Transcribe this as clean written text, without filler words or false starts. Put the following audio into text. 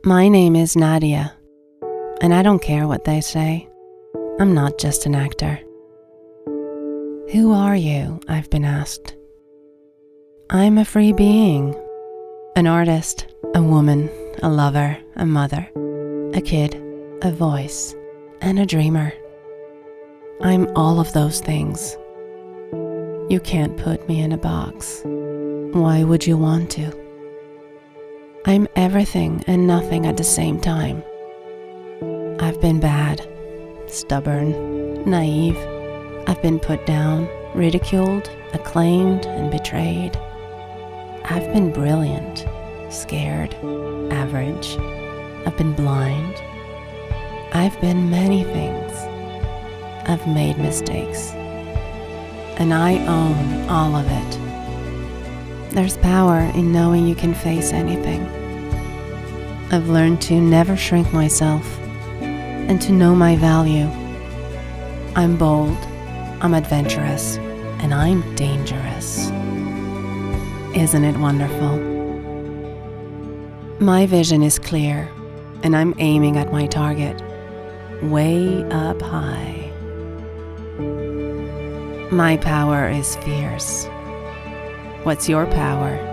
My name is Nadia, and I don't care what they say. I'm not just an actor. Who are you? I've been asked. I'm a free being, an artist, a woman, a lover, a mother, a kid, a voice, and a dreamer. I'm all of those things. You can't put me in a box. Why would you want to? I'm everything and nothing at the same time. I've been bad, stubborn, naive. I've been put down, ridiculed, acclaimed, and betrayed. I've been brilliant, scared, average. I've been blind. I've been many things. I've made mistakes. And I own all of it. There's power in knowing you can face anything. I've learned to never shrink myself and to know my value. I'm bold, I'm adventurous, and I'm dangerous. Isn't it wonderful? My vision is clear, and I'm aiming at my target, way up high. My power is fierce. What's your power?